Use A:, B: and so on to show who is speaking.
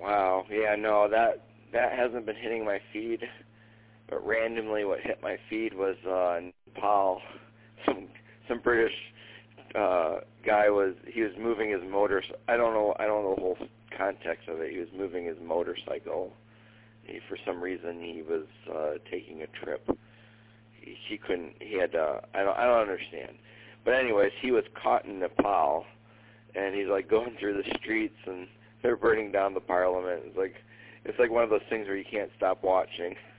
A: Wow. Yeah, no, that hasn't been hitting my feed. But randomly, what hit my feed was Nepal. Some British guy was moving his motor. I don't know the whole context of it. He was moving his motorcycle. For some reason, he was taking a trip. He couldn't. He had. I don't understand. But anyways, he was caught in Nepal, and he's like going through the streets, and they're burning down the parliament. It's like one of those things where you can't stop watching.